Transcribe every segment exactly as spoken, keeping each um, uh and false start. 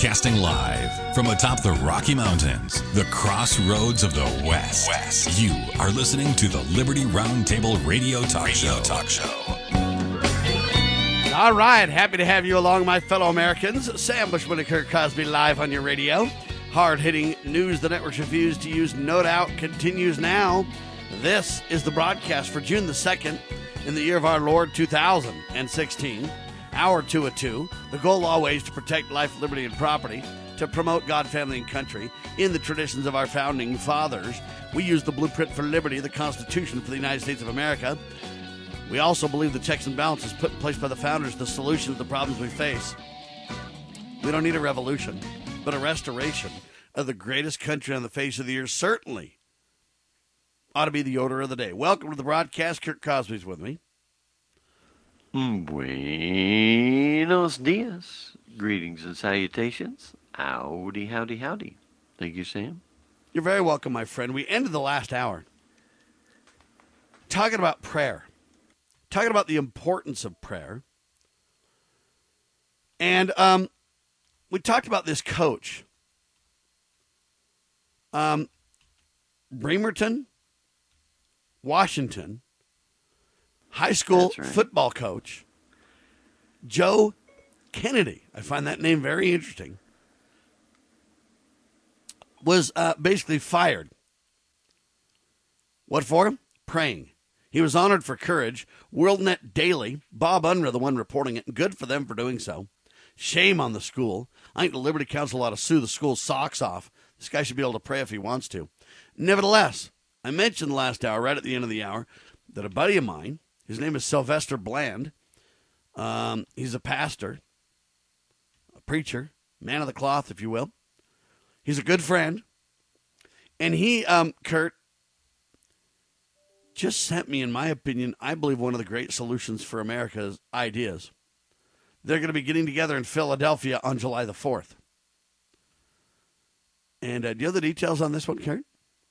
Broadcasting live from atop the Rocky Mountains, the crossroads of the West. West. You are listening to the Liberty Roundtable Radio Talk Radio Show. Talk Show. All right, happy to have you along, my fellow Americans. Sam Bushman and Kurt Cosby live on your radio. Hard-hitting news the networks refuse to use, no doubt, continues now. This is the broadcast for June the second in the year of our Lord two thousand sixteen. Hour two at two. The goal always to protect life, liberty, and property, to promote God, family, and country in the traditions of our founding fathers. We use the blueprint for liberty, the Constitution for the United States of America. We also believe the checks and balances put in place by the founders, the solution to the problems we face. We don't need a revolution, but a restoration of the greatest country on the face of the earth. Certainly ought to be the order of the day. Welcome to the broadcast. Kurt Cosby's with me. Buenos dias. Greetings and salutations. Howdy, howdy, howdy. Thank you, Sam. You're very welcome, my friend. We ended the last hour talking about prayer, talking about the importance of prayer. And um, we talked about this coach, um, Bremerton, Washington, high school right. football coach, Joe Kennedy. I find that name very interesting. Was uh, basically fired. What for? Praying. He was honored for courage. WorldNet Daily, Bob Unruh, the one reporting it, and good for them for doing so. Shame on the school. I think the Liberty Council ought to sue the school's socks off. This guy should be able to pray if he wants to. Nevertheless, I mentioned last hour, right at the end of the hour, that a buddy of mine, his name is Sylvester Bland. Um, he's a pastor, a preacher, man of the cloth, if you will. He's a good friend. And he, um, Kurt, just sent me, in my opinion, I believe one of the great solutions for America's ideas. They're going to be getting together in Philadelphia on July the fourth. And uh, do you have the details on this one, Kurt?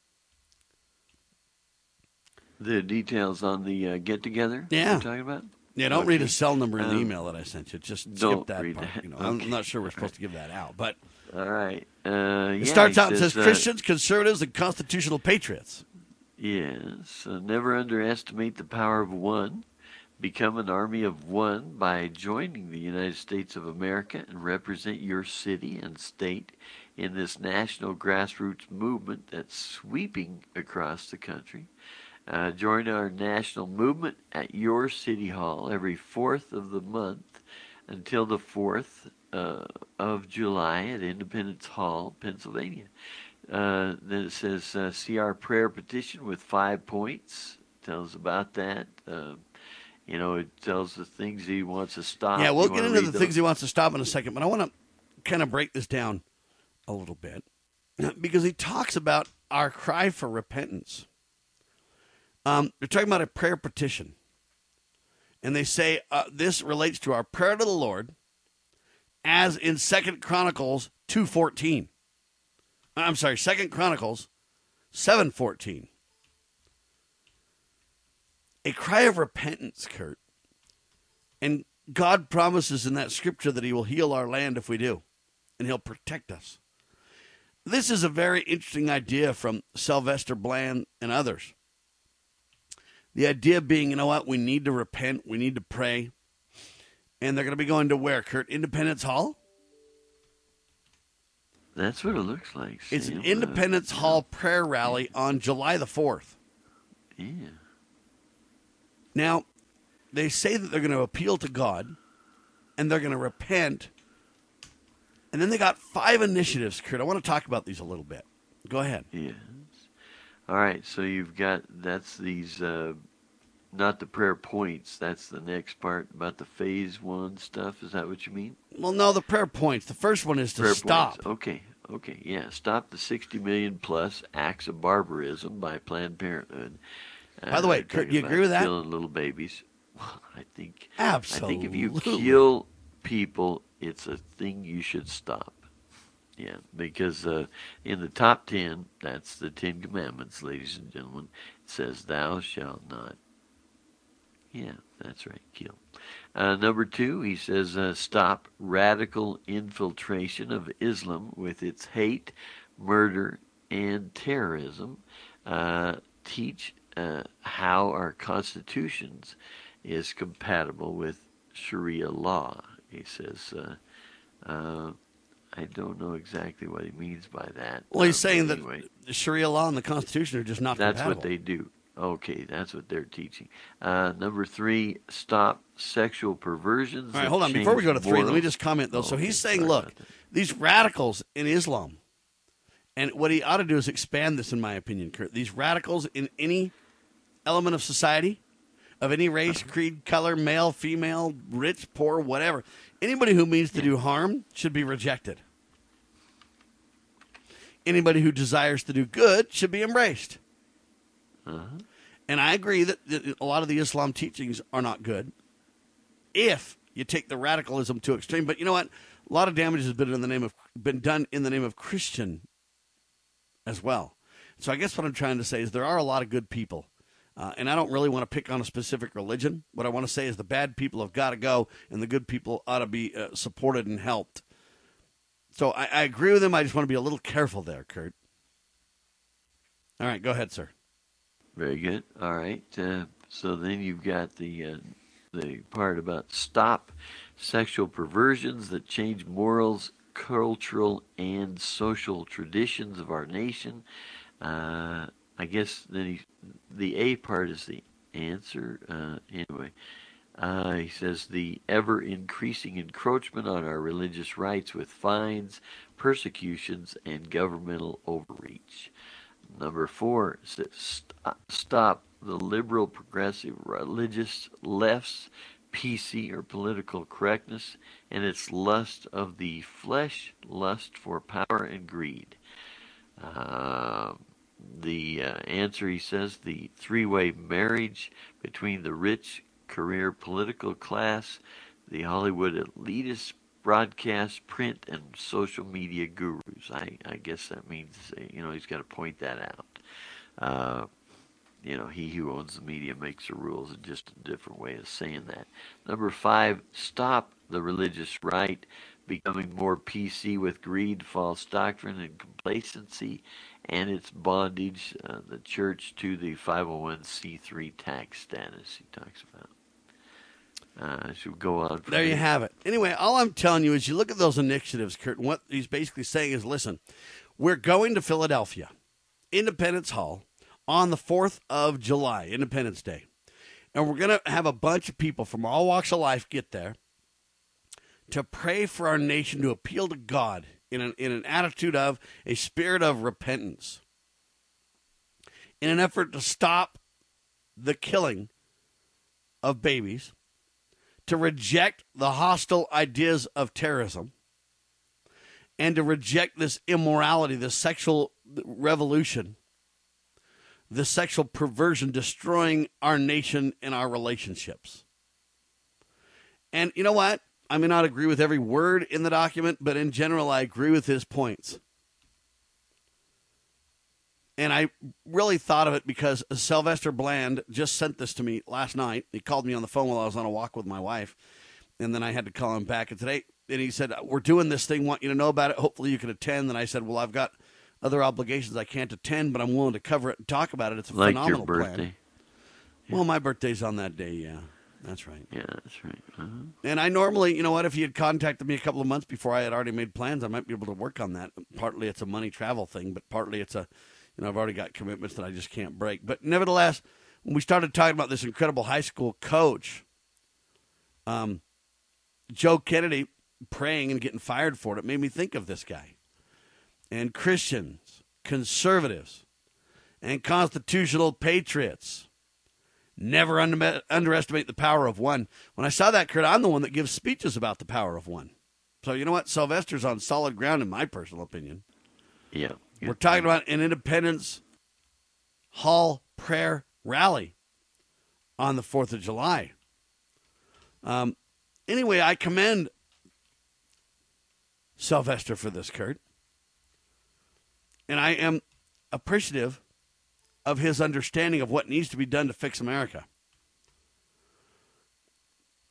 The details on the uh, get-together yeah. you're talking about? Yeah, don't okay. read his cell number in um, the email that I sent you. Just don't skip that read part. That. You know, okay. I'm not sure we're supposed to give that out. But all right. Uh, it yeah, starts out and says, says, uh, Christians, conservatives, and constitutional patriots. Yes. Uh, never underestimate the power of one. Become an army of one by joining the United States of America and represent your city and state in this national grassroots movement that's sweeping across the country. Uh, join our national movement at your city hall every fourth of the month until the fourth uh, of July at Independence Hall, Pennsylvania. Uh, then it says, uh, see our prayer petition with five points. Tells about that. Uh, you know, it tells the things he wants to stop. Yeah, we'll You get wanna into the those? things he wants to stop in a second, but I want to kind of break this down a little bit because he talks about our cry for repentance. Um, they're talking about a prayer petition. And they say uh, this relates to our prayer to the Lord as in Second Chronicles two fourteen. I'm sorry, Second Chronicles seven fourteen. A cry of repentance, Kurt. And God promises in that scripture that he will heal our land if we do. And he'll protect us. This is a very interesting idea from Sylvester Bland and others. The idea being, you know what, we need to repent, we need to pray. And they're going to be going to where, Kurt? Independence Hall? That's what it looks like. It's Sam. an Independence uh, Hall prayer rally on July the fourth. Yeah. Now, they say that they're going to appeal to God, and they're going to repent. And then they got five initiatives, Kurt. I want to talk about these a little bit. Go ahead. Yes. All right, so you've got, that's these, uh, not the prayer points, that's the next part about the phase one stuff. Is that what you mean? Well, no, the prayer points. The first one is to prayer stop. Points. Okay, okay, yeah. Stop the sixty million plus acts of barbarism by Planned Parenthood. Uh, By the way, Kurt, do you agree with that? Killing little babies. Well, I think, Absolutely. I think if you kill people, it's a thing you should stop. Yeah, because uh, in the top ten, that's the Ten Commandments, ladies and gentlemen, it says, thou shalt not Yeah, that's right, kill. Uh, number two, he says, uh, stop radical infiltration of Islam with its hate, murder, and terrorism. Uh, teach uh, how our constitutions is compatible with Sharia law. He says, uh, uh, I don't know exactly what he means by that. Well, he's um, saying anyway, that the Sharia law and the Constitution are just not that's compatible. what they do. Okay, that's what they're teaching. Uh, number three, stop sexual perversions. All right, hold on. Before we go to three, let me just comment, though. Oh, so okay, he's saying, sorry look, about that. these radicals in Islam, and what he ought to do is expand this, in my opinion, Kurt. These radicals in any element of society, of any race, creed, color, male, female, rich, poor, whatever, anybody who means to do harm should be rejected. Anybody who desires to do good should be embraced. Uh-huh. And I agree that a lot of the Islam teachings are not good if you take the radicalism to extreme. But you know what? A lot of damage has been in the name of been done in the name of Christian as well. So I guess what I'm trying to say is there are a lot of good people. Uh, and I don't really want to pick on a specific religion. What I want to say is the bad people have got to go, and the good people ought to be uh, supported and helped. So I, I agree with him. I just want to be a little careful there, Kurt. All right, go ahead, sir. Very good. All right. Uh, so then you've got the uh, the part about stop sexual perversions that change morals, cultural, and social traditions of our nation. Uh, I guess then he, the A part is the answer. Uh, anyway, uh, he says the ever-increasing encroachment on our religious rights with fines, persecutions, and governmental overreach. Number four says st- stop the liberal, progressive, religious left's P C or political correctness and its lust of the flesh, lust for power and greed. Uh, the uh, answer, he says, the three-way marriage between the rich career political class, the Hollywood elitist, broadcast, print, and social media gurus. I, I guess that means, you know, he's got to point that out. Uh, you know, he who owns the media makes the rules, is just a different way of saying that. Number five, stop the religious right becoming more P C with greed, false doctrine, and complacency, and its bondage, uh, the church to the five oh one c three tax status he talks about. Uh, should go on. There you have it. Anyway, all I'm telling you is you look at those initiatives, Kurt, and what he's basically saying is, listen, we're going to Philadelphia, Independence Hall, on the fourth of July, Independence Day. And we're going to have a bunch of people from all walks of life get there to pray for our nation, to appeal to God in an, in an attitude of a spirit of repentance, in an effort to stop the killing of babies, to reject the hostile ideas of terrorism, and to reject this immorality, this sexual revolution, this sexual perversion destroying our nation and our relationships. And you know what? I may not agree with every word in the document, but in general, I agree with his points. And I really thought of it because Sylvester Bland just sent this to me last night. He called me on the phone while I was on a walk with my wife, and then I had to call him back. And today, and he said, we're doing this thing, want you to know about it. Hopefully you can attend. And I said, well, I've got other obligations I can't attend, but I'm willing to cover it and talk about it. It's a like phenomenal your birthday. plan. Yeah. Well, my birthday's on that day, yeah. That's right. Yeah, that's right. Uh-huh. And I normally, you know what, if he had contacted me a couple of months before I had already made plans, I might be able to work on that. Partly it's a money travel thing, but partly it's a, you know, I've already got commitments that I just can't break. But nevertheless, when we started talking about this incredible high school coach, um, Joe Kennedy praying and getting fired for it, it made me think of this guy. And Christians, conservatives, and constitutional patriots never under, underestimate the power of one. When I saw that, Kurt, I'm the one that gives speeches about the power of one. So you know what? Sylvester's on solid ground, in my personal opinion. Yeah. We're talking about an Independence Hall prayer rally on the fourth of July. Um, anyway, I commend Sylvester for this, Kurt. And I am appreciative of his understanding of what needs to be done to fix America.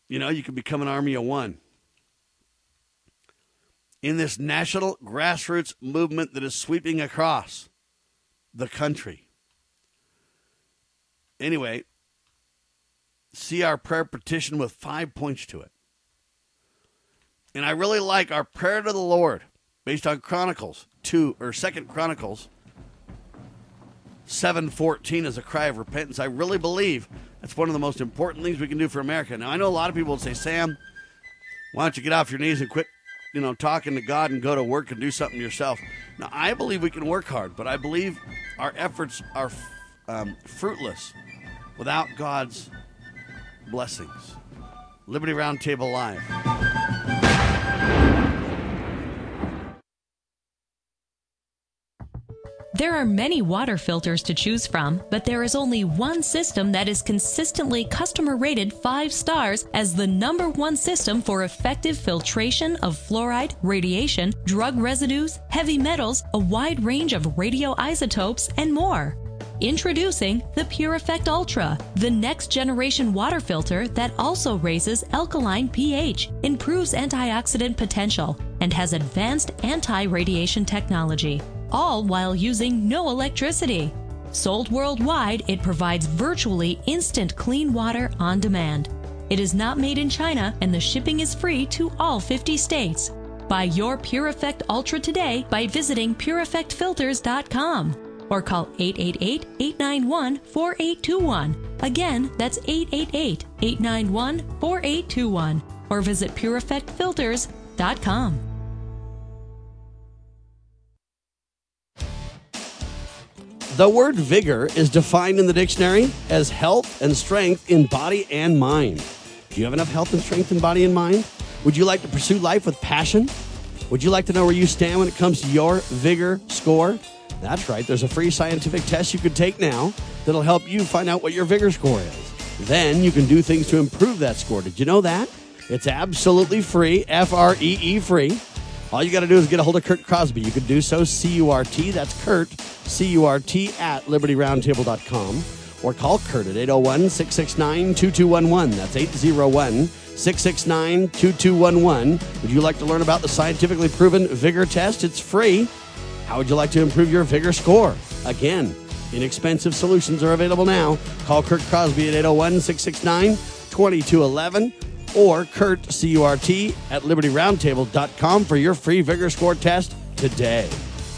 You know, you can become an army of one. In this national grassroots movement that is sweeping across the country. Anyway, see our prayer petition with five points to it. And I really like our prayer to the Lord based on Chronicles two or Second Chronicles seven fourteen as a cry of repentance. I really believe that's one of the most important things we can do for America. Now, I know a lot of people will say, Sam, why don't you get off your knees and quit, you know, talking to God and go to work and do something yourself. Now, I believe we can work hard, but I believe our efforts are um, fruitless without God's blessings. Liberty Roundtable Live. There are many water filters to choose from, but there is only one system that is consistently customer rated five stars as the number one system for effective filtration of fluoride, radiation, drug residues, heavy metals, a wide range of radioisotopes, and more. Introducing the PureEffect Ultra, the next generation water filter that also raises alkaline pH, improves antioxidant potential, and has advanced anti-radiation technology, all while using no electricity. Sold worldwide, it provides virtually instant clean water on demand. It is not made in China, and the shipping is free to all fifty states. Buy your PureEffect Ultra today by visiting pure effect filters dot com. Or call eight eight eight, eight nine one, four eight two one. Again, that's eight eight eight, eight nine one, four eight two one. Or visit pure effect filters dot com. The word vigor is defined in the dictionary as health and strength in body and mind. Do you have enough health and strength in body and mind? Would you like to pursue life with passion? Would you like to know where you stand when it comes to your vigor score? That's right. There's a free scientific test you can take now that'll help you find out what your vigor score is. Then you can do things to improve that score. Did you know that? It's absolutely free, F R E E free. All you got to do is get a hold of Curt Crosby. You can do so, C U R T, that's Curt, C U R T, at liberty roundtable dot com. Or call Curt at eight oh one, six six nine, two two one one. That's eight oh one, six six nine, two two one one. Would you like to learn about the scientifically proven vigor test? It's free. How would you like to improve your vigor score? Again, inexpensive solutions are available now. Call Curt Crosby at eight oh one, six six nine, two two one one or Curt, C U R T, at liberty roundtable dot com for your free vigor score test today.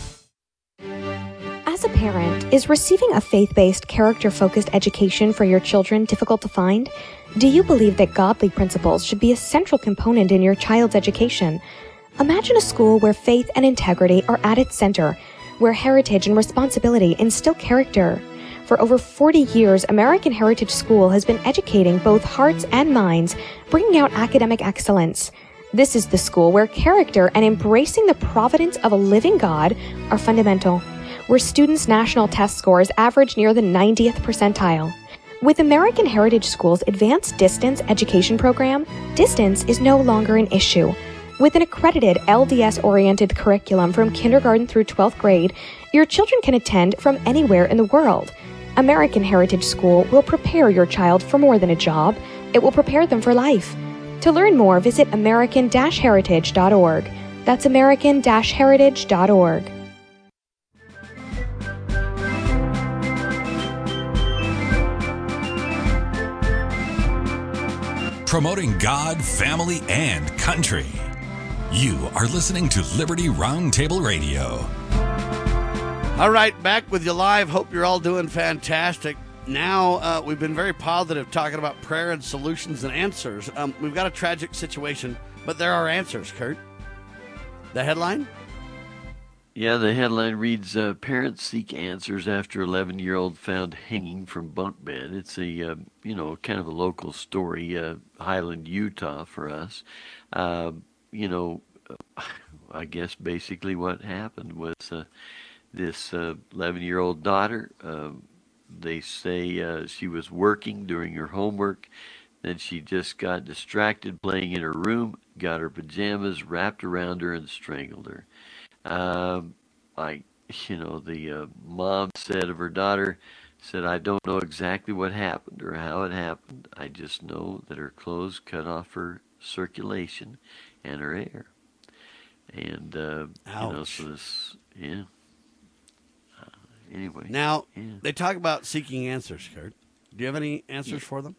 As a parent, is receiving a faith-based, character-focused education for your children difficult to find? Do you believe that godly principles should be a central component in your child's education? Imagine a school where faith and integrity are at its center, where heritage and responsibility instill character. For over forty years, American Heritage School has been educating both hearts and minds, bringing out academic excellence. This is the school where character and embracing the providence of a living God are fundamental, where students' national test scores average near the ninetieth percentile. With American Heritage School's advanced distance education program, distance is no longer an issue. With an accredited L D S-oriented curriculum from kindergarten through twelfth grade, your children can attend from anywhere in the world. American Heritage School will prepare your child for more than a job. It will prepare them for life. To learn more, visit american heritage dot org. That's american heritage dot org. Promoting God, family, and country. You are listening to Liberty Roundtable Radio. All right, back with you live. Hope you're all doing fantastic. Now, uh, we've been very positive talking about prayer and solutions and answers. Um, we've got a tragic situation, but there are answers, Curt. The headline? Yeah, the headline reads, uh, Parents seek answers after eleven-year-old found hanging from bunk bed. It's a, uh, you know, kind of a local story, uh, Highland, Utah for us. Uh, you know, I guess basically what happened was uh, this uh, eleven-year-old daughter, uh, they say uh, she was working, doing her homework, then she just got distracted playing in her room, got her pajamas wrapped around her and strangled her. Um, I, you know, the uh, mom said of her daughter, Said, I don't know exactly what happened or how it happened. I just know that her clothes cut off her circulation and her air. And, uh, you know, so this, yeah. Uh, anyway. Now, yeah. they talk about seeking answers, Kurt. Do you have any answers yeah. for them?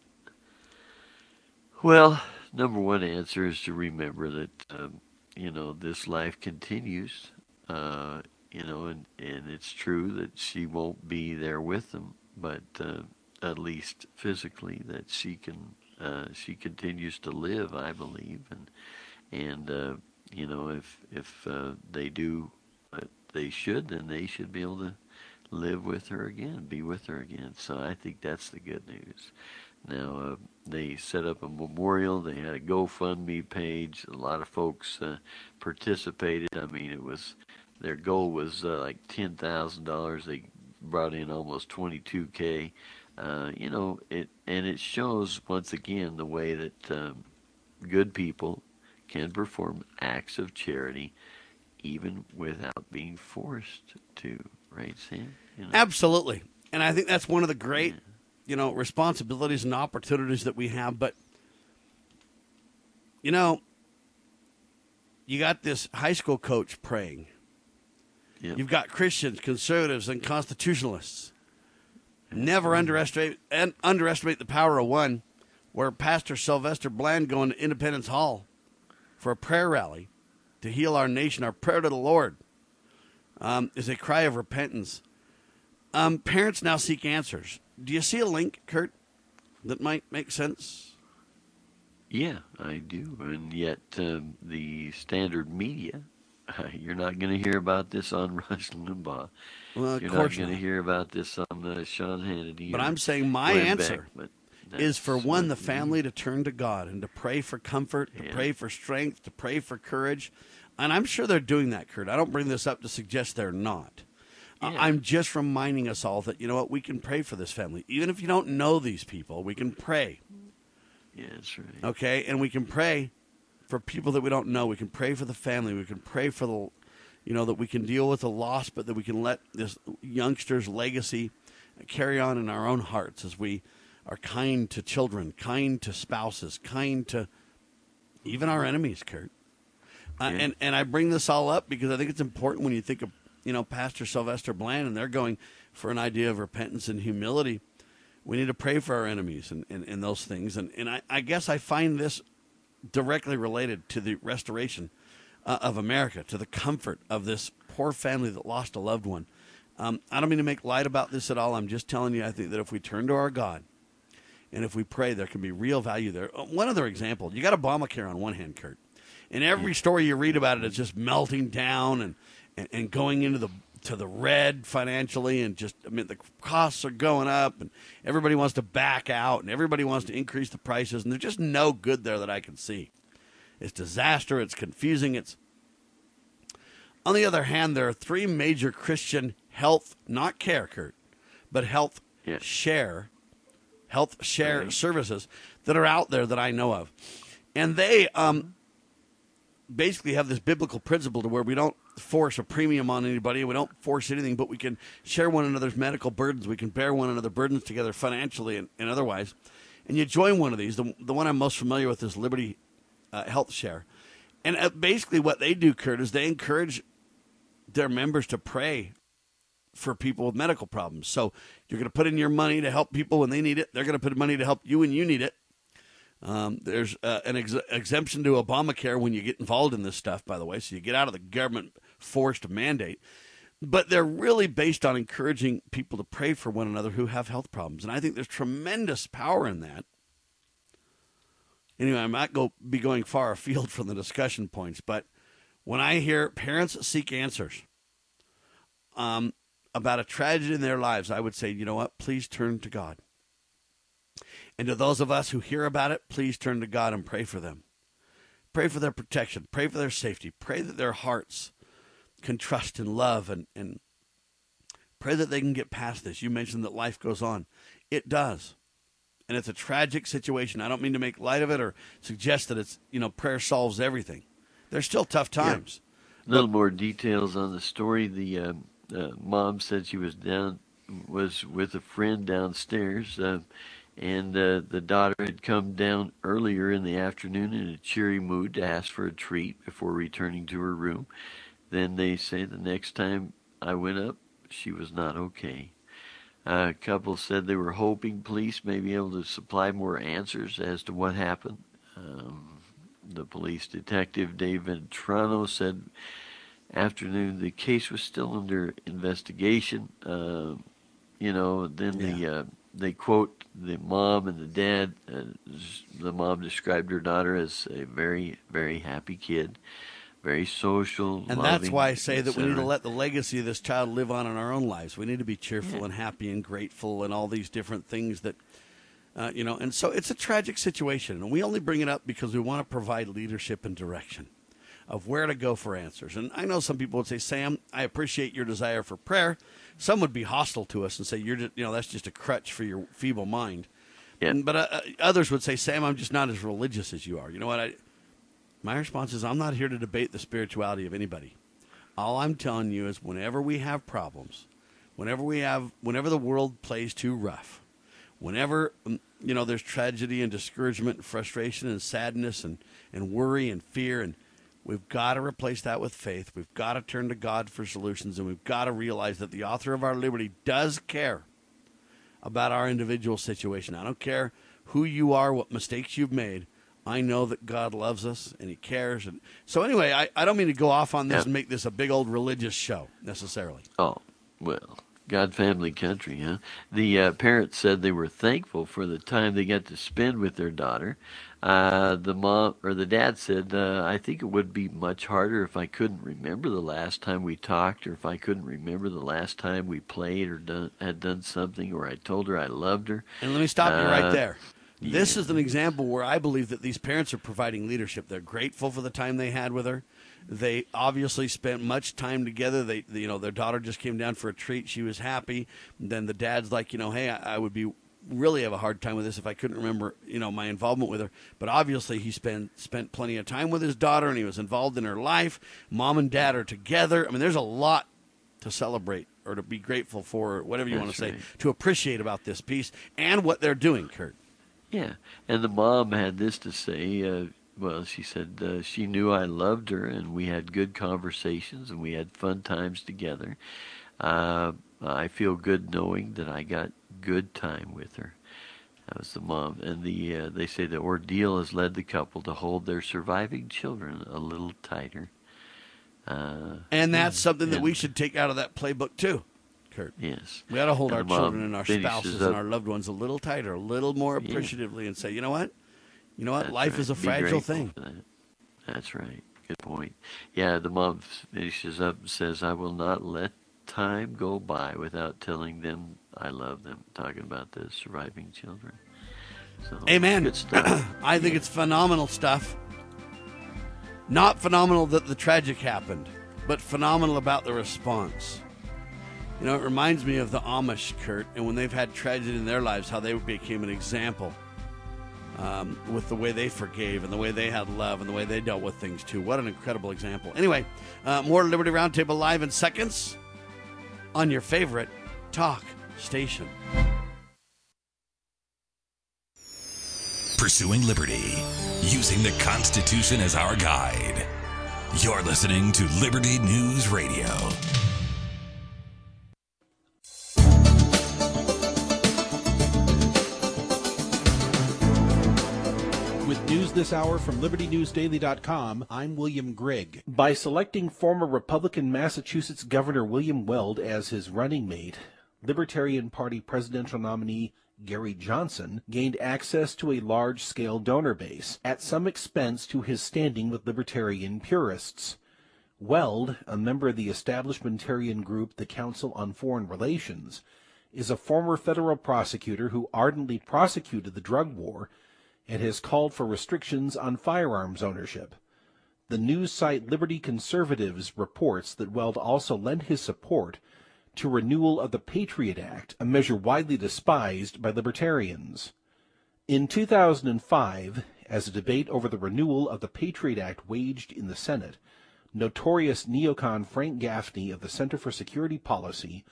Well, number one answer is to remember that, um, you know, this life continues. Uh, you know, and, and it's true that she won't be there with them, but uh, at least physically that she can, uh, she continues to live, I believe, and and uh, you know, if if uh, they do what they should, then they should be able to live with her again, be with her again. So I think that's the good news. Now, uh, they set up a memorial. They had a GoFundMe page. A lot of folks uh, participated. I mean, it was their goal was uh, like ten thousand dollars. They brought in almost twenty-two K. Uh, you know, it and it shows once again the way that um, good people can perform acts of charity even without being forced to. Right, Sam? You know? Absolutely. And I think that's one of the great, yeah. you know, responsibilities and opportunities that we have. But, you know, you got this high school coach praying. Yep. You've got Christians, conservatives, and constitutionalists. That's Never right. underestimate and underestimate the power of one, where Pastor Sylvester Bland going to Independence Hall for a prayer rally to heal our nation. Our prayer to the Lord um, is a cry of repentance. Um, parents now seek answers. Do you see a link, Kurt, that might make sense? Yeah, I do. And yet um, the standard media, uh, you're not going to hear about this on Rush Limbaugh. Well, of you're course not going to hear about this on uh, Sean Hannity. But I'm saying my Glenn answer Beck, is for one, the family to turn to God and to pray for comfort, to yeah. pray for strength, to pray for courage. And I'm sure they're doing that, Kurt. I don't bring this up to suggest they're not. Yeah. I'm just reminding us all that, you know what, we can pray for this family. Even if you don't know these people, we can pray. Yeah, that's right. Okay, and we can pray for people that we don't know. We can pray for the family. We can pray for the, you know, that we can deal with the loss, but that we can let this youngster's legacy carry on in our own hearts as we are kind to children, kind to spouses, kind to even our enemies, Kurt. Uh, yeah. and, and I bring this all up because I think it's important when you think of, you know, Pastor Sylvester Bland, and they're going for an idea of repentance and humility. We need to pray for our enemies and, and, and those things. And, and I, I guess I find this directly related to the restoration uh, of America, to the comfort of this poor family that lost a loved one. Um, I don't mean to make light about this at all. I'm just telling you, I think that if we turn to our God and if we pray, there can be real value there. One other example, you got Obamacare on one hand, Kurt. And every story you read about it is just melting down and, and, and going into the to the red financially, and just, I mean, the costs are going up, and everybody wants to back out, and everybody wants to increase the prices, and there's just no good there that I can see. It's disaster. It's confusing. It's on the other hand, there are three major Christian health, not care, Kurt, but health yeah. share, health share right. services that are out there that I know of, and they um. basically have this biblical principle to where we don't force a premium on anybody. We don't force anything, but we can share one another's medical burdens. We can bear one another's burdens together financially and, and otherwise. And you join one of these. The, the one I'm most familiar with is Liberty uh, Health Share. And uh, basically what they do, Kurt, is they encourage their members to pray for people with medical problems. So you're going to put in your money to help people when they need it. They're going to put money to help you when you need it. Um, there's uh, an ex- exemption to Obamacare when you get involved in this stuff, by the way, so you get out of the government-forced mandate. But they're really based on encouraging people to pray for one another who have health problems, and I think there's tremendous power in that. Anyway, I might go be going far afield from the discussion points, but when I hear parents seek answers um, about a tragedy in their lives, I would say, you know what, please turn to God. And to those of us who hear about it, please turn to God and pray for them. Pray for their protection. Pray for their safety. Pray that their hearts can trust and love, and, and pray that they can get past this. You mentioned that life goes on. It does. And it's a tragic situation. I don't mean to make light of it or suggest that it's, you know, prayer solves everything. There's still tough times. Yeah. A little but, more details on the story. The uh, uh, mom said she was down was with a friend downstairs, uh, and uh, the daughter had come down earlier in the afternoon in a cheery mood to ask for a treat before returning to her room. Then they say the next time I went up, she was not okay. Uh, a couple said they were hoping police may be able to supply more answers as to what happened. Um, the police detective, David Trano, said afternoon the case was still under investigation. Uh, you know, then yeah. the uh, they quote the mom and the dad. Uh, the mom described her daughter as a very, very happy kid, very social, and loving, that's why I say that we need to et cetera. let the legacy of this child live on in our own lives. We need to be cheerful Yeah. and happy and grateful and all these different things that, uh, you know. And so it's a tragic situation, and we only bring it up because we want to provide leadership and direction of where to go for answers. And I know some people would say, Sam, I appreciate your desire for prayer. Some would be hostile to us and say, you're just, you know, that's just a crutch for your feeble mind. Yeah. But uh, others would say, Sam, I'm just not as religious as you are. You know what? I, my response is, I'm not here to debate the spirituality of anybody. All I'm telling you is whenever we have problems, whenever we have, whenever the world plays too rough, whenever, you know, there's tragedy and discouragement and frustration and sadness and, and worry and fear, and we've got to replace that with faith. We've got to turn to God for solutions, and we've got to realize that the author of our liberty does care about our individual situation. I don't care who you are, what mistakes you've made. I know that God loves us and he cares. And so anyway, I, I don't mean to go off on this Yeah. and make this a big old religious show necessarily. Oh, well, God, family, country, huh? The uh, parents said they were thankful for the time they got to spend with their daughter. Uh, the mom or the dad said, uh, I think it would be much harder if I couldn't remember the last time we talked, or if I couldn't remember the last time we played or done, had done something, or I told her I loved her. And let me stop you right Uh, there. This yeah. is an example where I believe that these parents are providing leadership. They're grateful for the time they had with her. They obviously spent much time together. They, you know, their daughter just came down for a treat. She was happy. Then the dad's like, you know, hey, I, I would be really have a hard time with this if I couldn't remember, you know, my involvement with her. But obviously he spent spent plenty of time with his daughter, and he was involved in her life. Mom and dad are together. I mean, there's a lot to celebrate or to be grateful for, or whatever you That's want to say, right. to appreciate about this piece and what they're doing, Kurt. Yeah, and the mom had this to say. Uh, well, she said uh, she knew I loved her, and we had good conversations, and we had fun times together. Uh, I feel good knowing that I got good time with her. That was the mom. And the uh, they say the ordeal has led the couple to hold their surviving children a little tighter. Uh, And that's something that and- we should take out of that playbook, too, Kurt. Yes. We ought to hold And our the mom children and our finishes spouses up- and our loved ones a little tighter, a little more Yeah. appreciatively, and say, you know what? You know what? That's Life right. is a Be fragile grateful thing. for that. That's right. Good point. Yeah, the mom finishes up and says, I will not let time go by without telling them I love them, talking about the surviving children. So, Amen. Good stuff. I think it's phenomenal stuff. Not phenomenal that the tragic happened, but phenomenal about the response. You know, it reminds me of the Amish, Kurt, and when they've had tragedy in their lives, how they became an example um, with the way they forgave and the way they had love and the way they dealt with things, too. What an incredible example. Anyway, uh, more Liberty Roundtable live in seconds on your favorite talk station. Pursuing liberty, using the Constitution as our guide. You're listening to Liberty News Radio. With news this hour from Liberty News Daily dot com, I'm William Grigg. By selecting former Republican Massachusetts Governor William Weld as his running mate, Libertarian Party presidential nominee Gary Johnson gained access to a large-scale donor base, at some expense to his standing with libertarian purists. Weld, a member of the establishmentarian group the Council on Foreign Relations, is a former federal prosecutor who ardently prosecuted the drug war and has called for restrictions on firearms ownership. The news site Liberty Conservatives reports that Weld also lent his support to renewal of the Patriot Act, a measure widely despised by libertarians. In two thousand five, as a debate over the renewal of the Patriot Act waged in the Senate, notorious neocon Frank Gaffney of the Center for Security Policy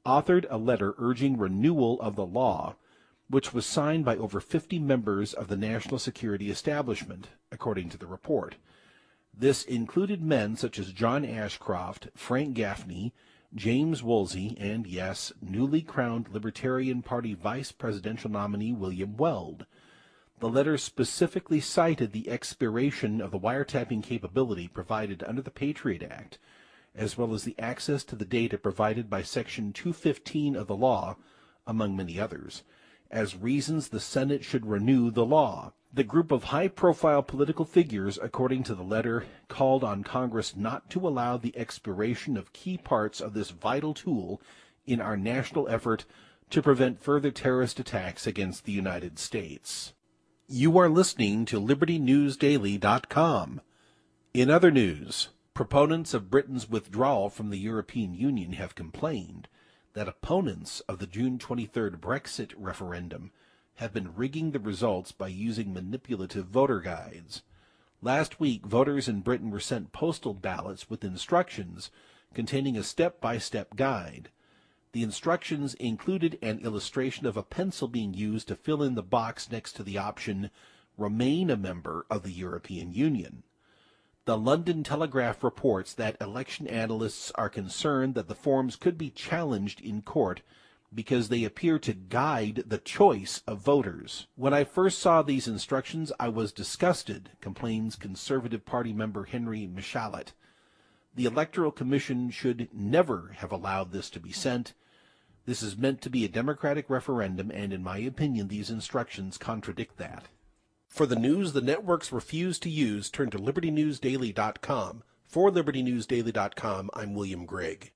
authored a letter urging renewal of the law, which was signed by over fifty members of the national security establishment, according to the report. This included men such as John Ashcroft, Frank Gaffney, James Woolsey, and, yes, newly crowned Libertarian Party vice presidential nominee William Weld. The letter specifically cited the expiration of the wiretapping capability provided under the Patriot Act, as well as the access to the data provided by Section two fifteen of the law, among many others, as reasons the Senate should renew the law. The group of high-profile political figures, according to the letter, called on Congress not to allow the expiration of key parts of this vital tool in our national effort to prevent further terrorist attacks against the United States. You are listening to Liberty News Daily dot com. In other news, proponents of Britain's withdrawal from the European Union have complained that opponents of the June twenty-third Brexit referendum have been rigging the results by using manipulative voter guides. Last week, voters in Britain were sent postal ballots with instructions containing a step-by-step guide. The instructions included an illustration of a pencil being used to fill in the box next to the option, "Remain a member of the European Union." The London Telegraph reports that election analysts are concerned that the forms could be challenged in court because they appear to guide the choice of voters. When I first saw these instructions, I was disgusted, complains Conservative Party member Henry Michalet. The Electoral Commission should never have allowed this to be sent. This is meant to be a democratic referendum, and in my opinion, these instructions contradict that. For the news the networks refuse to use, turn to Liberty News Daily dot com. For Liberty News Daily dot com, I'm William Grigg.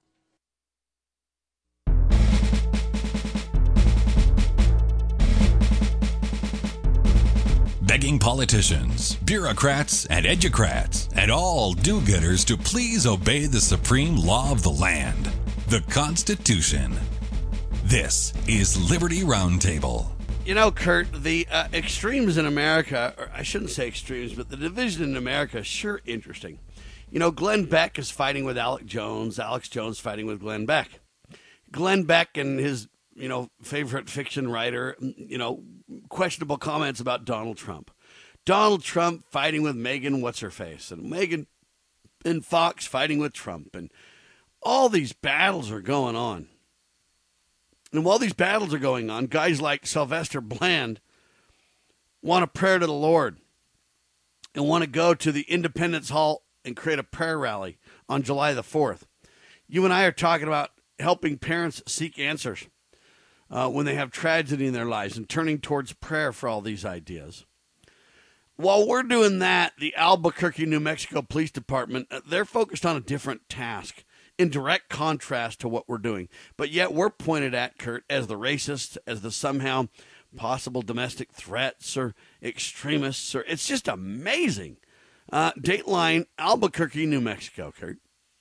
Begging politicians, bureaucrats, and educrats, and all do-gooders to please obey the supreme law of the land, the Constitution. This is Liberty Roundtable. You know, Kurt, the uh, extremes in America, or I shouldn't say extremes, but the division in America is sure interesting. You know, Glenn Beck is fighting with Alex Jones, Alex Jones fighting with Glenn Beck. Glenn Beck and his, you know, favorite fiction writer, you know, questionable comments about Donald Trump. Donald Trump fighting with Megan What's-Her-Face, and Megan and Fox fighting with Trump, and all these battles are going on. And while these battles are going on, guys like Sylvester Bland want a prayer to the Lord and want to go to the Independence Hall and create a prayer rally on July the fourth. You and I are talking about helping parents seek answers uh, when they have tragedy in their lives and turning towards prayer for all these ideas. While we're doing that, the Albuquerque, New Mexico Police Department, they're focused on a different task, in direct contrast to what we're doing. But yet we're pointed at, Kurt, as the racists, as the somehow possible domestic threats or extremists. Or it's just amazing. Uh, Dateline, Albuquerque, New Mexico, Kurt.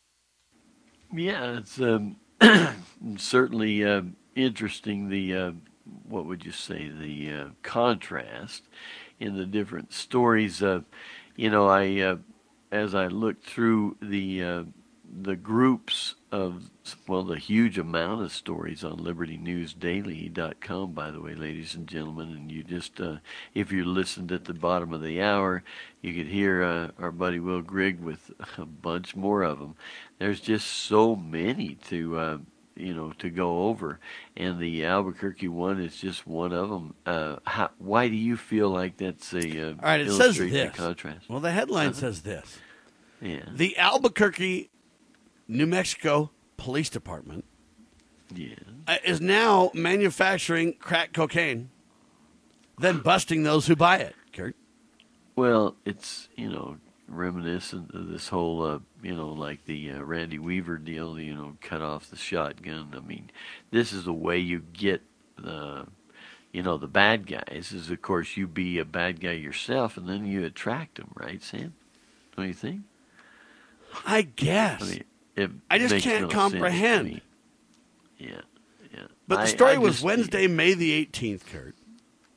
Yeah, it's um, certainly uh, interesting, the, uh, what would you say, the uh, contrast in the different stories. Uh, you know, I uh, as I looked through the uh, the groups of, well, the huge amount of stories on Liberty News Daily dot com, by the way, ladies and gentlemen, and you just, uh, if you listened at the bottom of the hour, you could hear uh, our buddy Will Grigg with a bunch more of them. There's just so many to, uh, you know, to go over, and the Albuquerque one is just one of them. Uh, how, why do you feel like that's a uh, all right? It says this. The contrast? Well, the headline uh-huh. says this. Yeah. The Albuquerque, New Mexico Police Department yeah. uh, is now manufacturing crack cocaine, then busting those who buy it, Kurt. Well, it's, you know, reminiscent of this whole, uh, you know, like the uh, Randy Weaver deal, you know, cut off the shotgun. I mean, this is the way you get the, you know, the bad guys is, of course, you be a bad guy yourself, and then you attract them, right, Sam? Don't you think? I guess. I mean, It I just can't no comprehend. Yeah, yeah. But the I, story I was just, Wednesday, May the eighteenth, Kurt.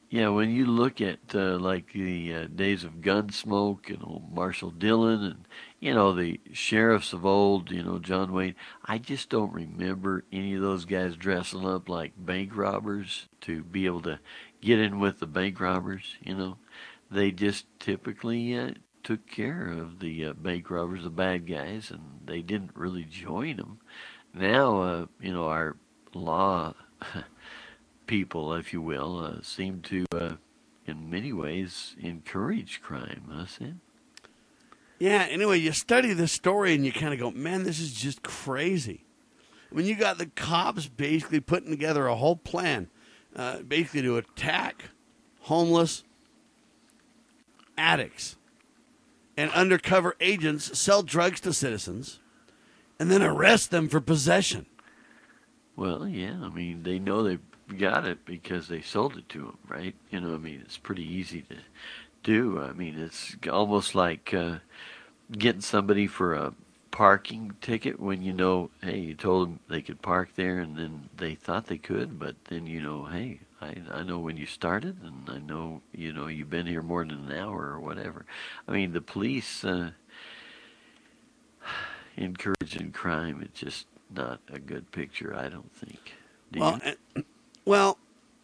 Yeah, when you look at uh, like the uh, days of Gunsmoke and old Marshall Dillon and you know the sheriffs of old, you know John Wayne, I just don't remember any of those guys dressing up like bank robbers to be able to get in with the bank robbers. You know, they just typically uh, took care of the uh, bank robbers, the bad guys, and they didn't really join them. Now, uh, you know, our law people, if you will, uh, seem to, uh, in many ways, encourage crime, huh, Sam? Yeah, anyway, you study this story and you kind of go, man, this is just crazy. I mean, you got the cops basically putting together a whole plan, uh, basically to attack homeless addicts. And undercover agents sell drugs to citizens and then arrest them for possession. Well, yeah, I mean, they know they've got it because they sold it to them, right? You know, I mean, it's pretty easy to do. I mean, it's almost like uh, getting somebody for a parking ticket when you know, hey, you told them they could park there and then they thought they could, but then you know, hey, I, I know when you started and I know, you know, you've been here more than an hour or whatever. I mean, the police uh, encouraging crime, it's just not a good picture, I don't think. Do Well, you? and, well,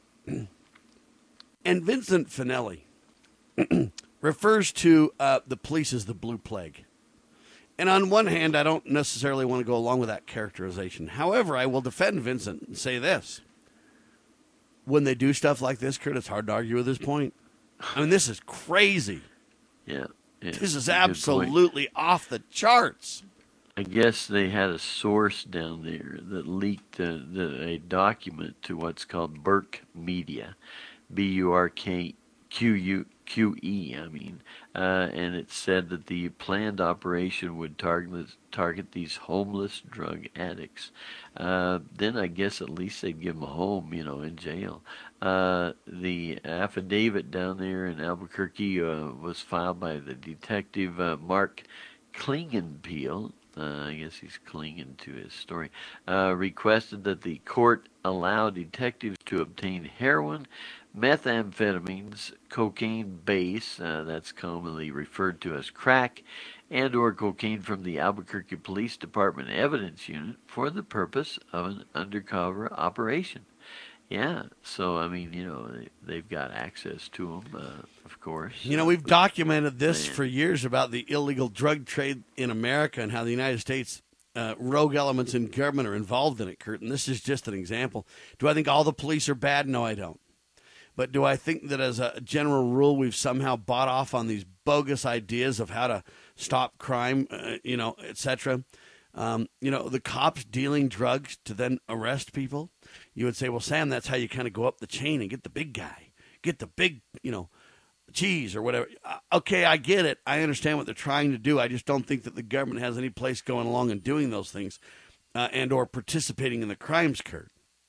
and Vincent Finelli refers to uh, the police as the blue plague. And on one hand, I don't necessarily want to go along with that characterization. However, I will defend Vincent and say this. When they do stuff like this, Kurt, it's hard to argue with his point. I mean, this is crazy. Yeah. yeah This is a good point. absolutely off the charts. I guess they had a source down there that leaked uh, the, a document to what's called Burke Media, B U R K Q U Q E, I mean, uh, and it said that the planned operation would target target these homeless drug addicts. Uh, then I guess at least they'd give them a home, you know, in jail. Uh, the affidavit down there in Albuquerque uh, was filed by the detective uh, Mark Klingenpeel. Uh, I guess he's clinging to his story, uh, requested that the court allow detectives to obtain heroin, methamphetamines, cocaine base, uh, that's commonly referred to as crack, and or cocaine from the Albuquerque Police Department Evidence Unit for the purpose of an undercover operation. Yeah, so, I mean, you know, they, they've got access to them, uh, of course. You know, we've documented this Man. for years about the illegal drug trade in America and how the United States uh, rogue elements in government are involved in it, Kurt. And this is just an example. Do I think all the police are bad? No, I don't. But do I think that as a general rule, we've somehow bought off on these bogus ideas of how to stop crime, uh, you know, et cetera? Um, you know, the cops dealing drugs to then arrest people. You would say, well, Sam, that's how you kind of go up the chain and get the big guy, get the big, you know, cheese or whatever. Uh, okay, I get it. I understand what they're trying to do. I just don't think that the government has any place going along and doing those things uh, and or participating in the crimes, Kurt.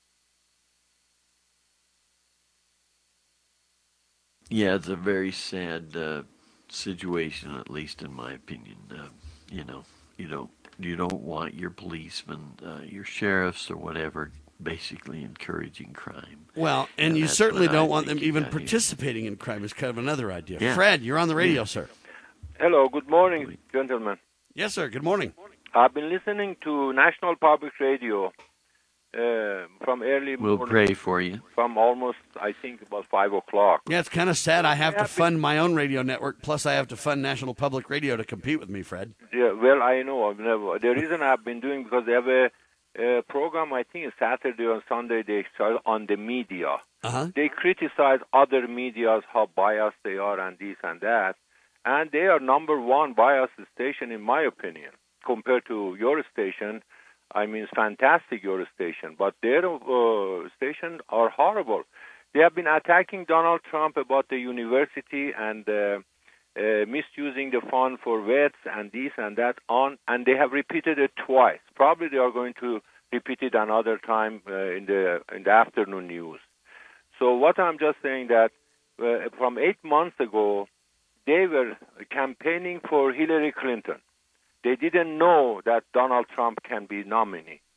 Yeah, it's a very sad uh, situation, at least in my opinion. Uh, you know, you don't you don't want your policemen, uh, your sheriffs, or whatever, basically encouraging crime. Well, and, and you that's certainly what I don't want think them you even got here. participating in crime. Is kind of another idea. Yeah. Fred, you're on the radio, Yeah. sir. Hello, good morning, gentlemen. Yes, sir. Good morning. I've been listening to National Public Radio uh, from early We'll morning, pray for you. from almost, I think, about five o'clock. Yeah, it's kind of sad. I have to Yeah, fund my own radio network, plus I have to fund National Public Radio to compete with me, Fred. Yeah, well, I know. I've never. The reason I've been doing because they have a, a program. I think it's Saturday or Sunday. They start on the media. Uh-huh. They criticize other medias how biased they are and this and that, and they are number one biased station in my opinion compared to your station. I mean, it's fantastic, your station, but their uh, station are horrible. They have been attacking Donald Trump about the university and uh, uh, misusing the fund for vets and this and that on, and they have repeated it twice. Probably they are going to repeat it another time uh, in the in the afternoon news. So what I'm just saying that uh, from eight months ago, they were campaigning for Hillary Clinton. They didn't know that Donald Trump can be nominee.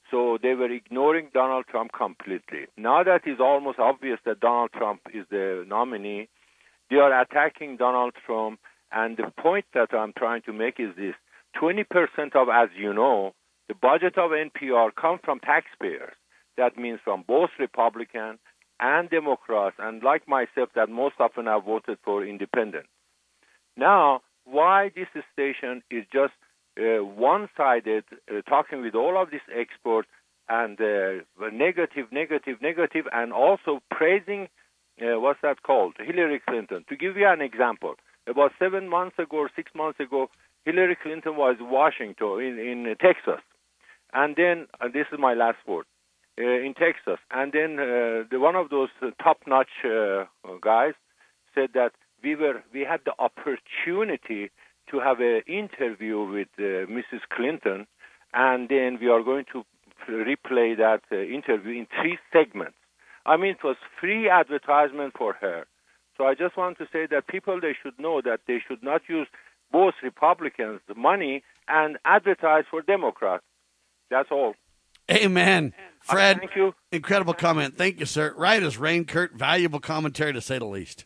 So they were ignoring Donald Trump completely. Now that it's almost obvious that Donald Trump is the nominee, they are attacking Donald Trump. And the point that I'm trying to make is this. twenty percent of, as you know, the budget of N P R comes from taxpayers. That means from both Republican and Democrats, and like myself, that most often have voted for independent. Now, why this station is just uh, one-sided, uh, talking with all of these experts, and uh, negative, negative, negative, and also praising, uh, what's that called, Hillary Clinton. To give you an example, about seven months ago or six months ago, Hillary Clinton was in Washington, in, in Texas. And then, and this is my last word, uh, in Texas. And then uh, the, one of those uh, top-notch uh, guys said that we were we had the opportunity to have an interview with uh, Missus Clinton, and then we are going to replay that uh, interview in three segments. I mean, it was free advertisement for her. So I just want to say that people, they should know that they should not use both Republicans' money and advertise for Democrats. That's all. Amen. Fred, uh, thank you. Incredible comment. Thank you, sir. Right as rain, Kurt. Valuable commentary, to say the least.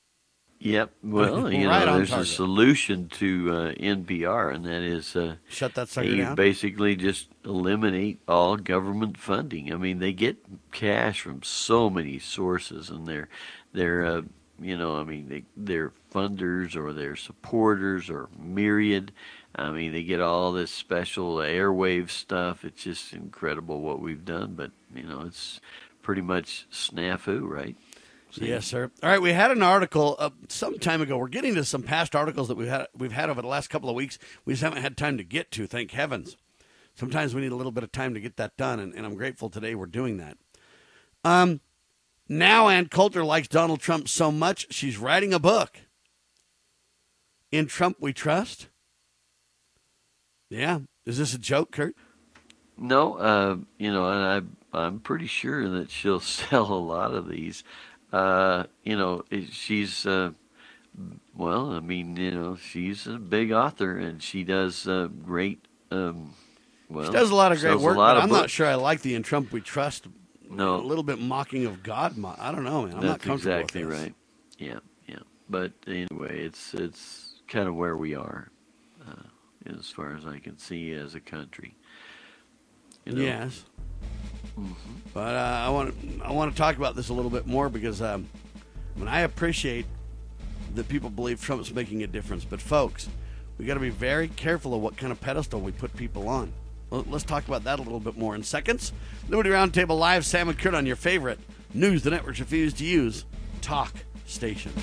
Yep. Well, you right know, there's target. a solution to uh, N P R, and that is uh, shut that sucker you down. Basically just eliminate all government funding. I mean, they get cash from so many sources, and they're they're uh, you know, I mean, they they're funders or they're supporters or myriad. I mean, they get all this special airwave stuff. It's just incredible what we've done, but you know, it's pretty much snafu, right? So, yes, sir. All right, we had an article uh, some time ago. We're getting to some past articles that we've had we've had over the last couple of weeks. We just haven't had time to get to, thank heavens. Sometimes we need a little bit of time to get that done, and, and I'm grateful today we're doing that. Um, now Ann Coulter likes Donald Trump so much, she's writing a book. In Trump We Trust? Yeah. Is this a joke, Kurt? No, uh, you know, and I, I'm pretty sure that she'll sell a lot of these. Uh, you know, she's, uh, well, I mean, you know, she's a big author, and she does uh, great, um, well. She does a lot of great work, but I'm books. not sure I like the In Trump We Trust. No. A little bit mocking of God. I don't know, man. I'm That's not comfortable exactly with this. right. Yeah, yeah. But anyway, it's it's kind of where we are, uh, as far as I can see as a country. You know? Yes. Mm-hmm. But uh, I want to I want to talk about this a little bit more because um, when I appreciate that people believe Trump's making a difference, but folks, we got to be very careful of what kind of pedestal we put people on. Well, let's talk about that a little bit more in seconds. Liberty Roundtable Live, Sam and Kurt on your favorite news the networks refuse to use talk station.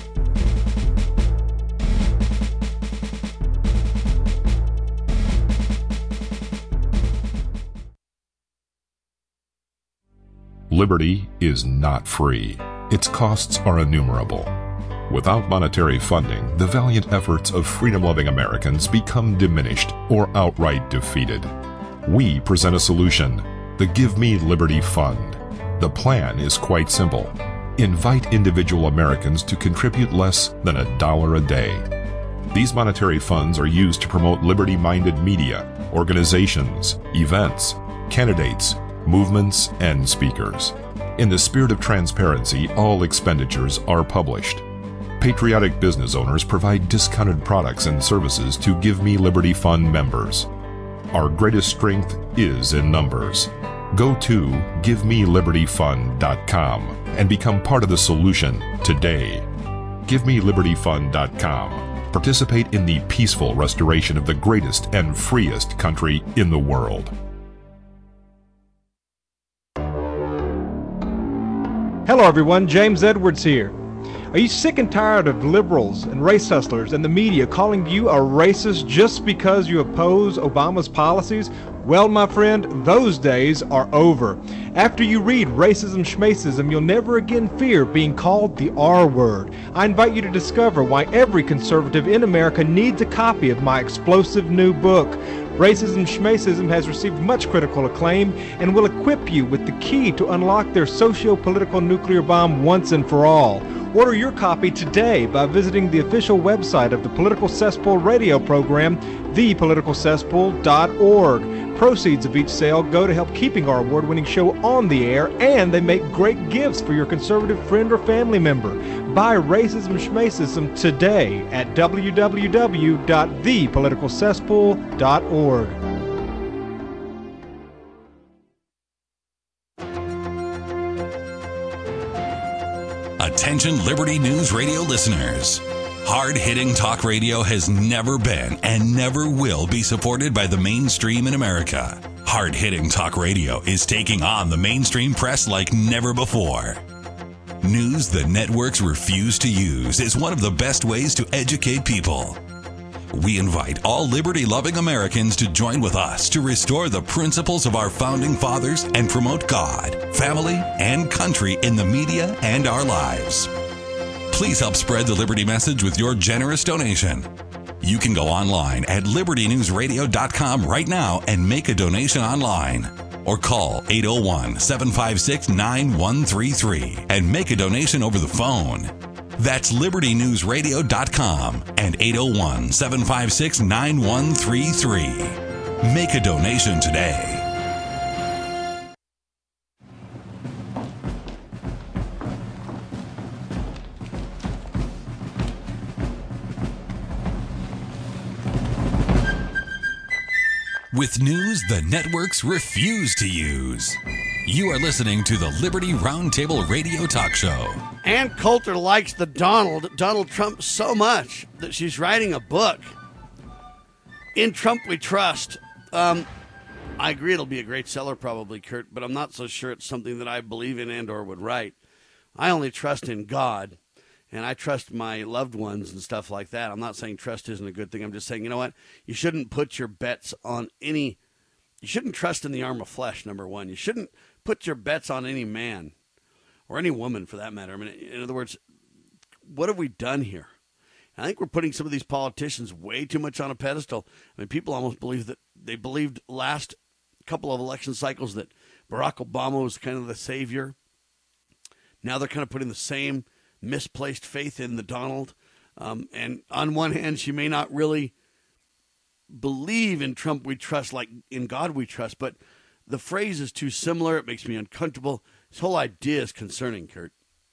Liberty is not free. Its costs are innumerable. Without monetary funding, the valiant efforts of freedom-loving Americans become diminished or outright defeated. We present a solution, the Give Me Liberty Fund. The plan is quite simple. Invite individual Americans to contribute less than a dollar a day. These monetary funds are used to promote liberty-minded media, organizations, events, candidates, movements, and speakers. In the spirit of transparency, all expenditures are published. Patriotic business owners provide discounted products and services to Give Me Liberty Fund members. Our greatest strength is in numbers. Go to give me liberty fund dot com and become part of the solution today. give me liberty fund dot com. Participate in the peaceful restoration of the greatest and freest country in the world. Hello everyone, James Edwards here. Are you sick and tired of liberals and race hustlers and the media calling you a racist just because you oppose Obama's policies? Well, my friend, those days are over. After you read Racism Schmacism, you'll never again fear being called the R word. I invite you to discover why every conservative in America needs a copy of my explosive new book. Racism Schmacism has received much critical acclaim and will equip you with the key to unlock their socio-political nuclear bomb once and for all. Order your copy today by visiting the official website of the Political Cesspool radio program, the political cesspool dot org. proceeds of each sale go to help keeping our award-winning show on the air, and they make great gifts for your conservative friend or family member. Buy Racism Schmacism today at w w w dot the political cesspool dot org. Attention Liberty News Radio listeners. Hard-hitting talk radio has never been and never will be supported by the mainstream in America. Hard-hitting talk radio is taking on the mainstream press like never before. News the networks refuse to use is one of the best ways to educate people. We invite all liberty-loving Americans to join with us to restore the principles of our founding fathers and promote God, family, and country in the media and our lives. Please help spread the Liberty message with your generous donation. You can go online at liberty news radio dot com right now and make a donation online. Or call eight oh one, seven five six, nine one three three and make a donation over the phone. That's liberty news radio dot com and eight oh one, seven five six, nine one three three. Make a donation today. With news the networks refuse to use. You are listening to the Liberty Roundtable Radio Talk Show. Ann Coulter likes the Donald, Donald Trump so much that she's writing a book. In Trump We Trust. Um, I agree it'll be a great seller probably, Kurt, but I'm not so sure it's something that I believe in and or would write. I only trust in God, and I trust my loved ones and stuff like that. I'm not saying trust isn't a good thing. I'm just saying, you know what? You shouldn't put your bets on any... You shouldn't trust in the arm of flesh, number one. You shouldn't put your bets on any man or any woman for that matter. I mean, in other words, what have we done here? I think we're putting some of these politicians way too much on a pedestal. I mean, people almost believe that they believed last couple of election cycles that Barack Obama was kind of the savior. Now they're kind of putting the same misplaced faith in the Donald. Um, and on one hand, she may not really believe in Trump we trust like in God we trust, but the phrase is too similar. It makes me uncomfortable. This whole idea is concerning, Kurt.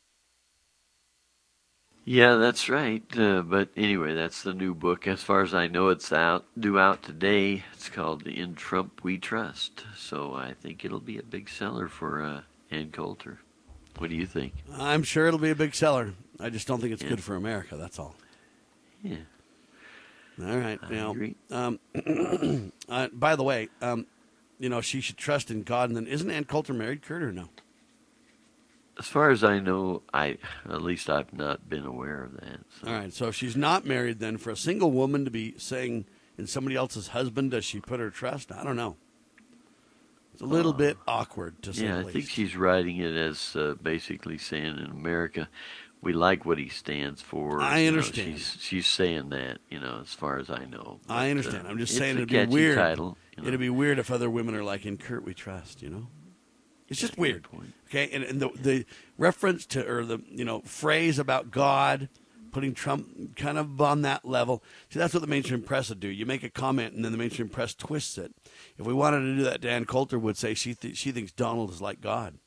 Yeah, that's right. Uh, but anyway, that's the new book. As far as I know, it's out due out today. It's called In Trump We Trust. So I think it'll be a big seller for uh, Ann Coulter. What do you think? I'm sure it'll be a big seller. I just don't think it's yeah. good for America. That's all. Yeah. All right. I now, agree. Um, uh, by the way, um, you know, she should trust in God. And then, isn't Ann Coulter married, Kurt, or no? As far as I know, I at least I've not been aware of that. So. All right. So if she's not married, then for a single woman to be saying in somebody else's husband, does she put her trust? I don't know. It's a little uh, bit awkward to say yeah, the I least. think she's writing it as uh, basically saying in America, we like what he stands for. I understand. You know, she's, she's saying that, you know, as far as I know. But, I understand. Uh, I'm just it's saying a it'd catchy be weird. Title, you know. It'd be weird if other women are like, in Kurt we trust, you know? It's just weird. Okay, and, and the the reference to, or the, you know, phrase about God, putting Trump kind of on that level. See, that's what the mainstream press would do. You make a comment, and then the mainstream press twists it. If we wanted to do that, Dan Coulter would say she th- she thinks Donald is like God.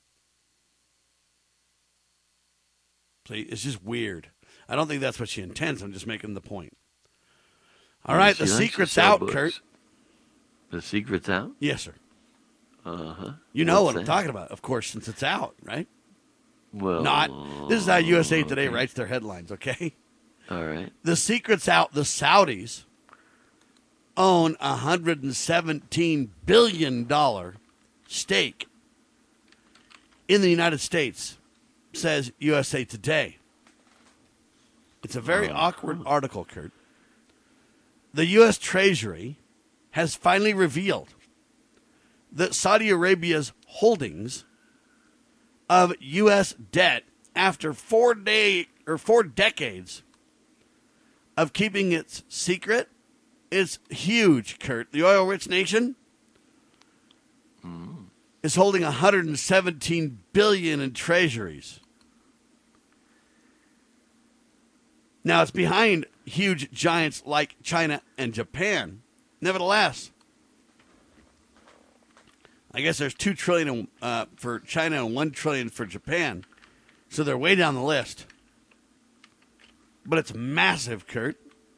See, it's just weird. I don't think that's what she intends. I'm just making the point. All yeah, right, the secret's out, books. Kurt. The secret's out? Yes, sir. Uh-huh. You know What's what that? I'm talking about, of course, since it's out, right? Well, Not. This is how U S A Today okay. writes their headlines, okay? All right. The secret's out. The Saudis own a one hundred seventeen billion dollars stake in the United States, says U S A Today. It's a very oh, awkward cool. article, Kurt. The U S Treasury has finally revealed that Saudi Arabia's holdings of U S debt after four day or four decades of keeping it secret is huge, Kurt. The oil-rich nation mm. is holding one hundred seventeen billion dollars in treasuries. Now, it's behind huge giants like China and Japan. Nevertheless, I guess there's two trillion uh, for China and one trillion for Japan, so they're way down the list. But it's massive, Kurt.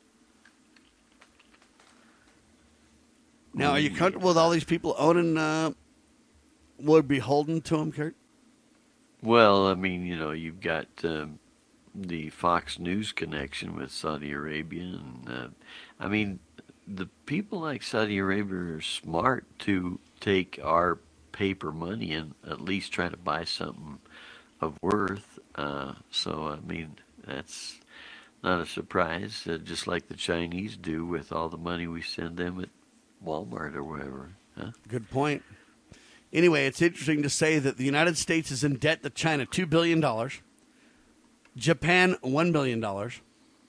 Now, are you comfortable with all these people owning uh, would be beholden to them, Kurt? Well, I mean, you know, you've got um, the Fox News connection with Saudi Arabia, and uh, I mean, the people like Saudi Arabia are smart to take our paper money and at least try to buy something of worth. Uh, so, I mean, that's not a surprise, uh, just like the Chinese do with all the money we send them at Walmart or wherever. Huh? Good point. Anyway, it's interesting to say that the United States is in debt to China two billion dollars, Japan one billion dollars.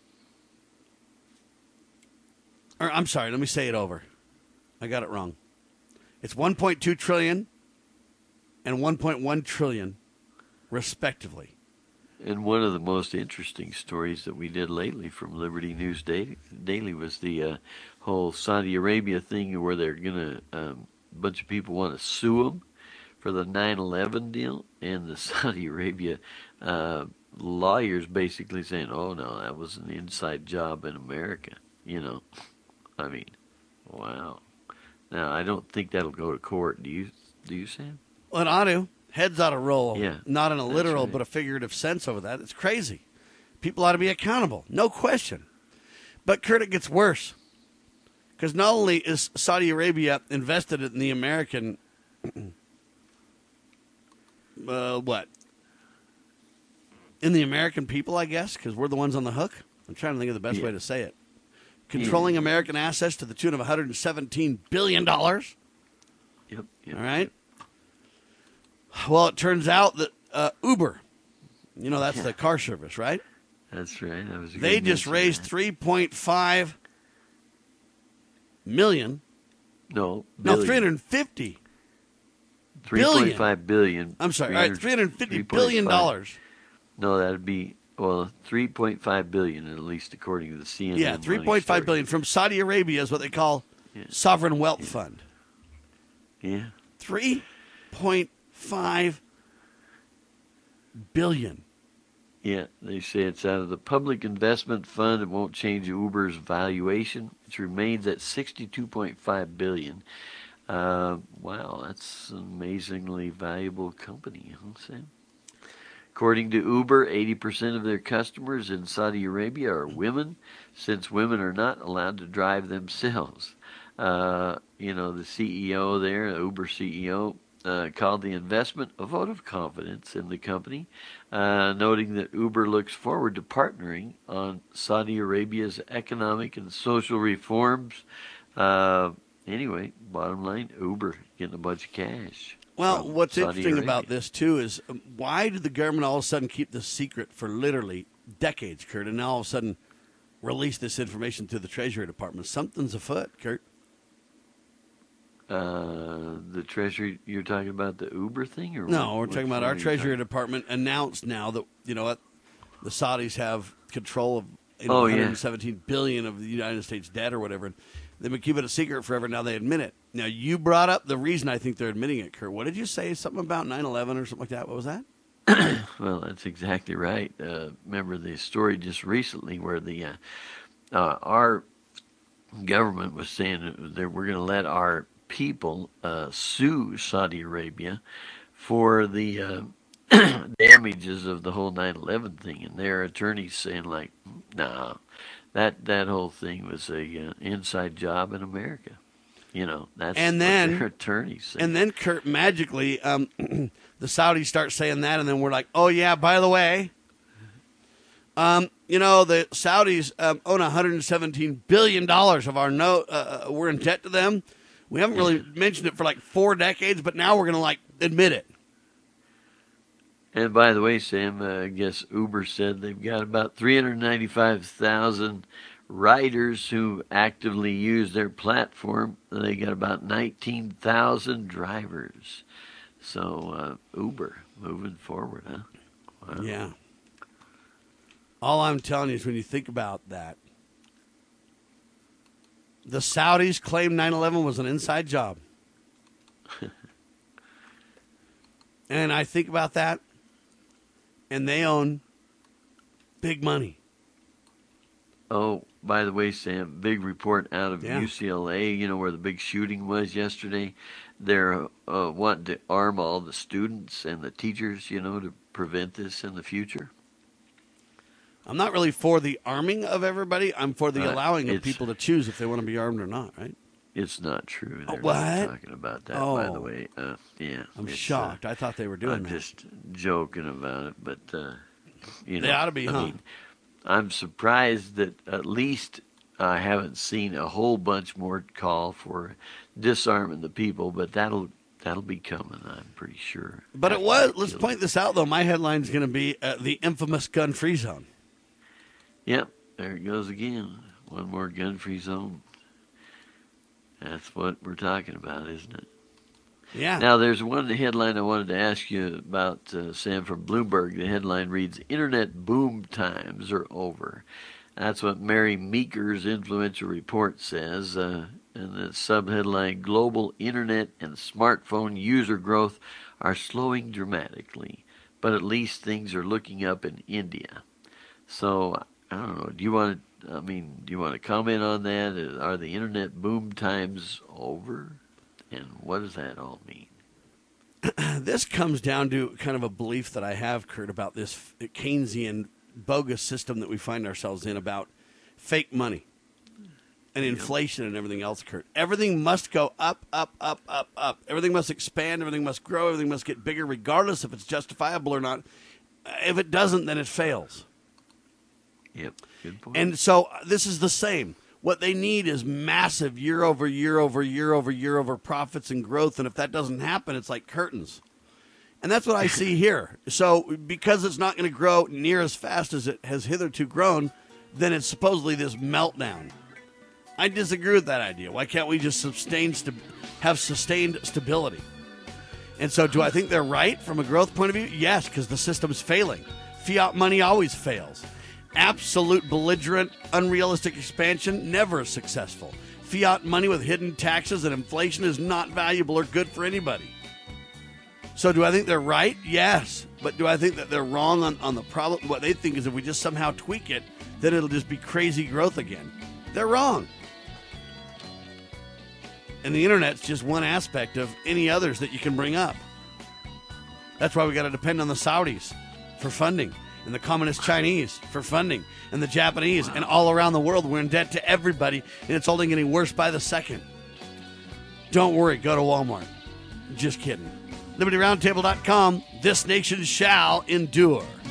Or, I'm sorry, let me say it over. I got it wrong. It's one point two trillion dollars and one point one trillion dollars, respectively. And one of the most interesting stories that we did lately from Liberty News Daily, Daily was the uh, whole Saudi Arabia thing where they're going to, um, a bunch of people want to sue them for the nine eleven deal, and the Saudi Arabia uh, lawyers basically saying, oh, no, that was an inside job in America, you know. I mean, wow. Now, I don't think that'll go to court. Do you, do you, Sam? Well, it ought to. Heads ought to roll, yeah, not in a literal right. but a figurative sense over that. It's crazy. People ought to be accountable, no question. But, Kurt, it gets worse. Because not only is Saudi Arabia invested in the American, uh, what? In the American people, I guess, because we're the ones on the hook. I'm trying to think of the best yeah. way to say it. Controlling yeah. American assets to the tune of one hundred seventeen billion dollars. Yep, yep. All right. Well, it turns out that uh, Uber, you know, that's yeah. the car service, right? That's right. That was a they just raised three point five million. No, billion. No, three hundred fifty. three point five billion. I'm sorry. All right, three hundred fifty billion dollars. No, that'd be well, three point five billion at least according to the C N N. Yeah, three point five billion from Saudi Arabia is what they call yeah. sovereign wealth yeah. fund. Yeah. three point five billion. Yeah, they say it's out of the public investment fund. It won't change Uber's valuation, which remains at sixty-two point five billion. Uh, wow, that's an amazingly valuable company, huh, Sam? According to Uber, eighty percent of their customers in Saudi Arabia are women, since women are not allowed to drive themselves. Uh, you know, the C E O there, the Uber C E O, Uh, called the investment a vote of confidence in the company, uh, noting that Uber looks forward to partnering on Saudi Arabia's economic and social reforms. Uh, anyway, bottom line, Uber getting a bunch of cash. Well, what's Saudi interesting Arabia. about this, too, is um, why did the government all of a sudden keep this secret for literally decades, Kurt, and now all of a sudden release this information to the Treasury Department? Something's afoot, Kurt. Uh, the Treasury, you're talking about the Uber thing? Or no, what, we're talking about our Treasury Department announced now that, you know what, the Saudis have control of you know, oh, one hundred seventeen yeah. billion of the United States debt or whatever. They've been keeping it a secret forever. Now they admit it. Now, you brought up the reason I think they're admitting it, Kurt. What did you say? Something about nine eleven or something like that? What was that? Well, that's exactly right. Uh, remember the story just recently where the uh, uh, our government was saying that we're going to let our people uh, sue Saudi Arabia for the uh, damages of the whole nine eleven thing, and their attorneys saying like, "Nah, that that whole thing was a uh, inside job in America." You know, that's and then, what their attorneys say. And then, Kurt, magically, um, the Saudis start saying that, and then we're like, "Oh yeah, by the way, um, you know, the Saudis um, own one hundred seventeen billion dollars of our note. Uh, we're in debt to them." We haven't really mentioned it for like four decades, but now we're going to like admit it. And by the way, Sam, uh, I guess Uber said they've got about three hundred ninety-five thousand riders who actively use their platform. They got about nineteen thousand drivers. So uh, Uber moving forward, huh? Wow. Yeah. All I'm telling you is when you think about that, the Saudis claimed nine eleven was an inside job. And I think about that, and they own big money. Oh, by the way, Sam, big report out of Yeah. U C L A, you know, where the big shooting was yesterday. They're uh, wanting to arm all the students and the teachers, you know, to prevent this in the future. I'm not really for the arming of everybody. I'm for the Uh, allowing of it's- people to choose if they want to be armed or not, right? It's not true. They're what? not talking about that, by the Oh. way. Uh, yeah, I'm it's, shocked. Uh, I thought they were doing I'm that. just joking about it, but uh, you know, They ought to be, I huh? mean, I'm surprised that at least I haven't seen a whole bunch more call for disarming the people, but that'll that'll be coming. I'm pretty sure. But it After was. they Let's kill point this out, though. My headline's going to be uh, the infamous gun-free zone. Yep, there it goes again. One more gun-free zone. That's what we're talking about, isn't it? Yeah. Now, there's one headline I wanted to ask you about, uh, Sam, from Bloomberg. The headline reads, Internet boom times are over. That's what Mary Meeker's influential report says. Uh, and the subheadline, Global Internet and smartphone user growth are slowing dramatically, but at least things are looking up in India. So, I don't know, do you want to, I mean, do you want to comment on that? Are the Internet boom times over? And what does that all mean? This comes down to kind of a belief that I have, Kurt, about this Keynesian bogus system that we find ourselves in about fake money and inflation and everything else, Kurt. Everything must go up, up, up, up, up. Everything must expand. Everything must grow. Everything must get bigger, regardless if it's justifiable or not. If it doesn't, then it fails. Yep, good point. And so uh, this is the same. What they need is massive year over year over year over year over profits and growth. And if that doesn't happen, it's like curtains. And that's what I see here. So because it's not going to grow near as fast as it has hitherto grown, then it's supposedly this meltdown. I disagree with that idea. Why can't we just sustain st- have sustained stability? And so do I think they're right from a growth point of view? Yes, because the system's failing. Fiat money always fails. Absolute belligerent, unrealistic expansion, never successful. Fiat money with hidden taxes and inflation is not valuable or good for anybody. So do I think they're right? Yes. But do I think that they're wrong on, on the problem? What they think is if we just somehow tweak it, then it'll just be crazy growth again. They're wrong. And the internet's just one aspect of any others that you can bring up. That's why we got to depend on the Saudis for funding, and the communist Chinese for funding, and the Japanese, and all around the world. We're in debt to everybody, and it's only getting worse by the second. Don't worry, go to Walmart. Just kidding. Liberty Roundtable dot com. This nation shall endure.